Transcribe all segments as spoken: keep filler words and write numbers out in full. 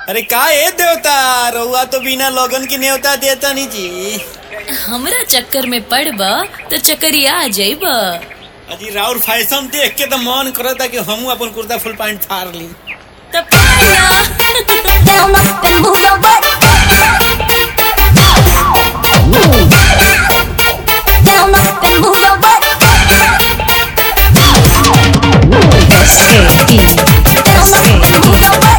अरे का ए देवता रउआ तो बिना लगन की न्योता देता नहीं जी। हमरा चक्कर में पड़बा तो चक्करिया आ जाइबा। अजी राउर फैशन देख के तो मन करता कि हमू अपन कुर्ता फुल पैंट फाड़ ली। तब Down up and move your butt. Down up and move your butt. S K D S K D Move your butt.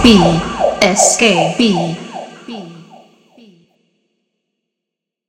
B S K B